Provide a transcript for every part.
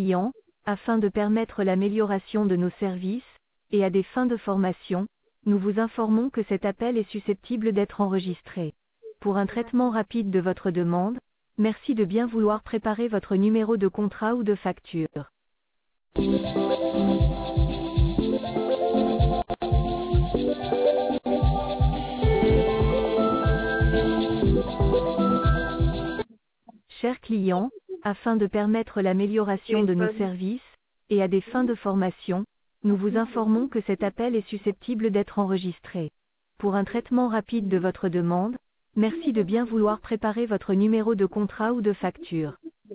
clients, afin de permettre l'amélioration de nos services, et à des fins de formation, nous vous informons que cet appel est susceptible d'être enregistré. Pour un traitement rapide de votre demande, merci de bien vouloir préparer votre numéro de contrat ou de facture. Chers clients, afin de permettre l'amélioration de nos services, et à des fins de formation, nous vous informons que cet appel est susceptible d'être enregistré. Pour un traitement rapide de votre demande, merci de bien vouloir préparer votre numéro de contrat ou de facture.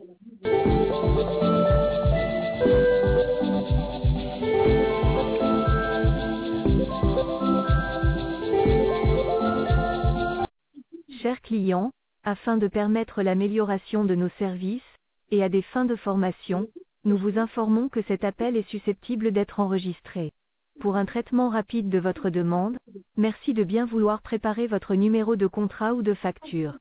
Chers clients, afin de permettre l'amélioration de nos services, et à des fins de formation, nous vous informons que cet appel est susceptible d'être enregistré. Pour un traitement rapide de votre demande, merci de bien vouloir préparer votre numéro de contrat ou de facture.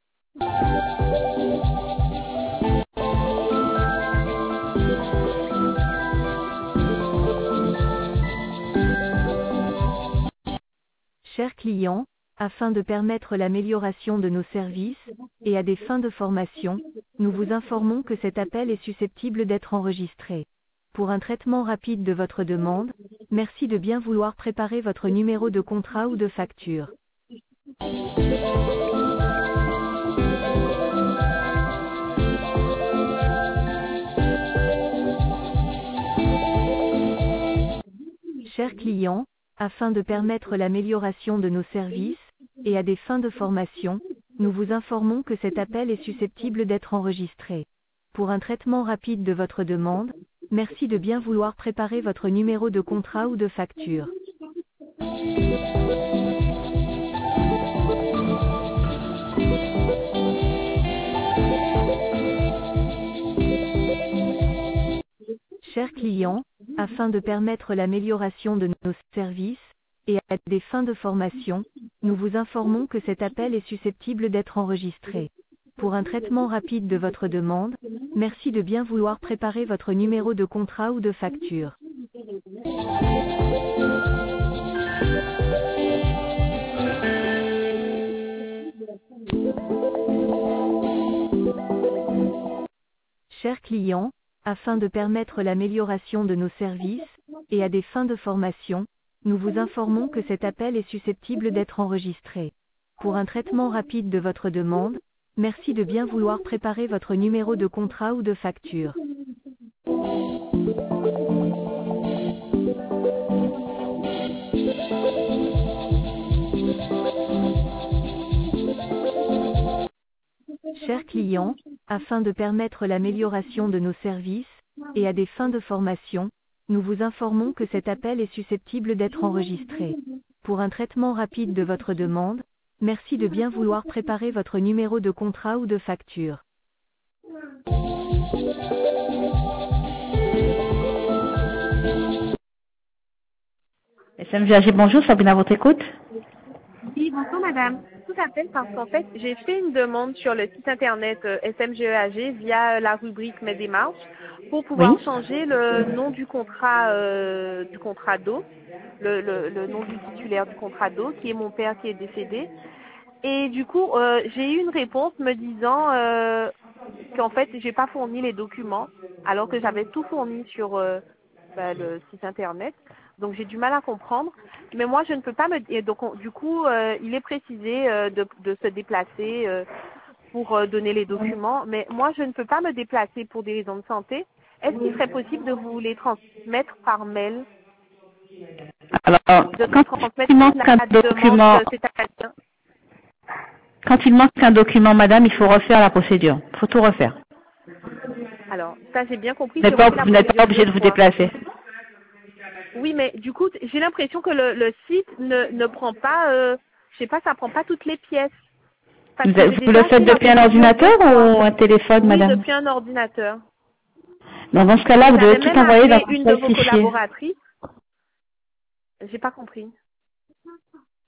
Chers clients, afin de permettre l'amélioration de nos services, et à des fins de formation, nous vous informons que cet appel est susceptible d'être enregistré. Pour un traitement rapide de votre demande, merci de bien vouloir préparer votre numéro de contrat ou de facture. Chers clients, afin de permettre l'amélioration de nos services, et à des fins de formation, nous vous informons que cet appel est susceptible d'être enregistré. Pour un traitement rapide de votre demande, merci de bien vouloir préparer votre numéro de contrat ou de facture. Chers clients, afin de permettre l'amélioration de nos services, et à des fins de formation, nous vous informons que cet appel est susceptible d'être enregistré. Pour un traitement rapide de votre demande, merci de bien vouloir préparer votre numéro de contrat ou de facture. Chers clients, afin de permettre l'amélioration de nos services, et à des fins de formation, nous vous informons que cet appel est susceptible d'être enregistré. Pour un traitement rapide de votre demande, merci de bien vouloir préparer votre numéro de contrat ou de facture. Chers clients, afin de permettre l'amélioration de nos services, et à des fins de formation, nous vous informons que cet appel est susceptible d'être enregistré. Pour un traitement rapide de votre demande, merci de bien vouloir préparer votre numéro de contrat ou de facture. SMGAG, bonjour, Sabrina, à votre écoute. Oui, bonjour madame. Je vous appelle parce qu'en fait, j'ai fait une demande sur le site internet SMGEAG via la rubrique Mes démarches pour pouvoir changer le nom du contrat d'eau, le nom du titulaire du contrat d'eau, qui est mon père qui est décédé. Et du coup, j'ai eu une réponse me disant qu'en fait, j'ai pas fourni les documents, alors que j'avais tout fourni sur le site internet. Donc j'ai du mal à comprendre, mais moi je ne peux pas me. Et donc du coup, il est précisé de se déplacer pour donner les documents, mais moi je ne peux pas me déplacer pour des raisons de santé. Est-ce qu'il serait possible de vous les transmettre par mail? Alors, quand il manque un document, quand il manque un document, madame, il faut refaire la procédure. Il faut tout refaire. Alors, ça j'ai bien compris. Vous n'êtes pas obligé de vous déplacer. Oui, mais du coup, j'ai l'impression que le site ne prend pas, je sais pas, ça prend pas toutes les pièces. Vous le faites depuis un ordinateur ou un téléphone, madame? Oui, depuis un ordinateur. Dans ce cas-là, vous devez tout envoyer dans une de vos fichier. collaboratrices. J'ai pas compris.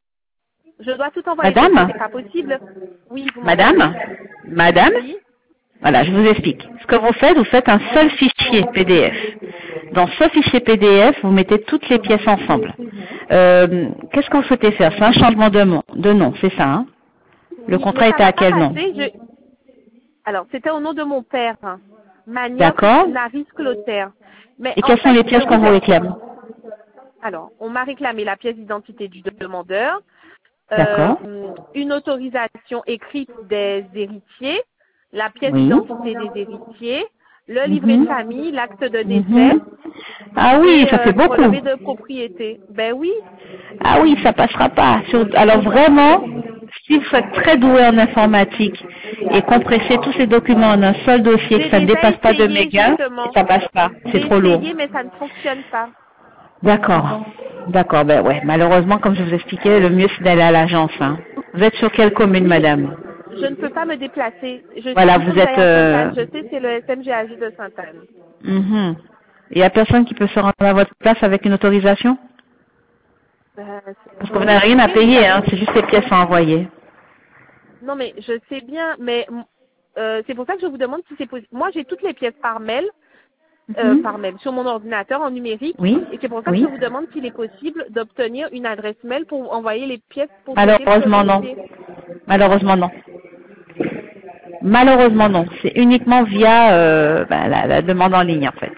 Je dois tout envoyer. Madame? C'est pas possible. Oui, vous Madame? Madame? Oui. Voilà, je vous explique. Ce que vous faites un seul fichier PDF. Dans ce fichier PDF, vous mettez toutes les pièces ensemble. Qu'est-ce que vous souhaitez faire? C'est un changement de nom, c'est ça, hein? Le Oui, mais contrat ça était n'a à pas quel nom? passé. Alors, c'était au nom de mon père, hein. Manioc D'accord. Naris Clotaire. Mais Et en quelles sont fait, les pièces qu'on vous réclame? Alors, on m'a réclamé la pièce d'identité du demandeur, D'accord. une autorisation écrite des héritiers, la pièce Oui. d'identité des héritiers, le livret de Mhm. famille, l'acte de décès Mhm. Ah oui, et ça fait le beaucoup. relevé de propriété. Ben oui, Ah oui, ça passera pas. Alors vraiment, si vous êtes très doué en informatique et compressez tous ces documents en un seul dossier, j'ai que ça ne déjà dépasse pas 2 essayé mégas, justement. ça passe pas. C'est J'ai trop lourd. essayé, mais ça ne fonctionne pas. D'accord. D'accord, ben ouais. Malheureusement, comme je vous expliquais, le mieux c'est d'aller à l'agence, hein. Vous êtes sur quelle commune, Oui, mais madame? je ne peux pas me déplacer. Voilà, Il faut vous que j'aille êtes... à Sainte-Anne. Je sais, c'est le SMGAJ de Sainte-Anne. mhm. Il y a personne qui peut se rendre à votre place avec une autorisation? Parce que vous C'est n'avez rien à compliqué, vous payer, hein. savez. C'est juste les pièces à envoyer. Non, mais je sais bien, mais c'est pour ça que je vous demande si c'est possible. Moi, j'ai toutes les pièces Mhm. par mail, sur mon ordinateur en numérique, Oui, et c'est pour ça que je oui. vous demande s'il est possible d'obtenir une adresse mail pour envoyer les pièces pour traiter le Malheureusement, non. dossier. Malheureusement, non. Malheureusement, non. C'est uniquement via la demande en ligne, en fait.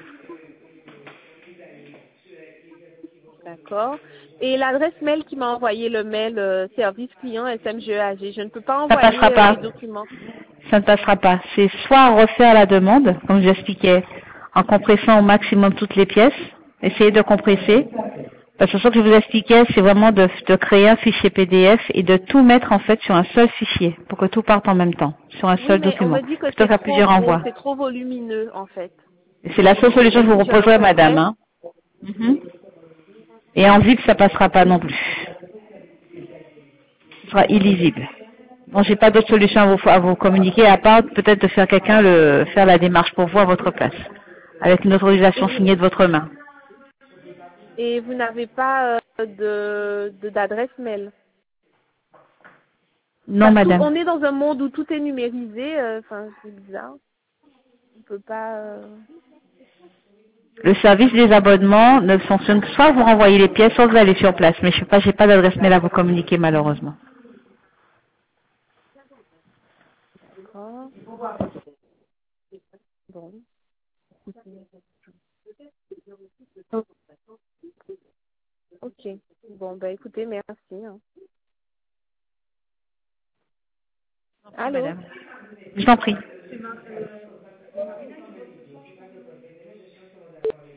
D'accord. Et l'adresse mail qui m'a envoyé le mail service client SMGEAG, je ne peux pas Ça ne passera envoyer pas. les documents. Ça ne passera pas. C'est soit refaire la demande, comme j'expliquais, en compressant au maximum toutes les pièces, essayer de compresser. Parce que ce que je vous expliquais, c'est vraiment de créer un fichier PDF et de tout mettre en fait sur un seul fichier, pour que tout parte en même temps, sur un Oui, seul mais on document, me dit que plutôt c'est qu'à trop plusieurs gros, envois. c'est trop volumineux en fait. Et c'est la seule solution que je vous Je le proposerai, madame, compresse. hein. Mhm. Et en zip, ça passera pas non plus. Ce sera illisible. Bon, j'ai pas d'autre solution à vous communiquer, à part peut-être de faire faire la démarche pour vous à votre place, avec une autorisation signée de votre main. Et vous n'avez pas d'adresse mail. Non, Parce madame. qu'on est dans un monde où tout est numérisé, enfin c'est bizarre. On peut pas. Le service des abonnements ne fonctionne que soit vous renvoyez les pièces, soit vous allez sur place. Mais je sais pas, j'ai pas d'adresse mail à vous communiquer malheureusement. D'accord. Bon. Ok. Bon bah écoutez, merci. Hein. Je vous en prie, Allô. madame. Je t'en prie.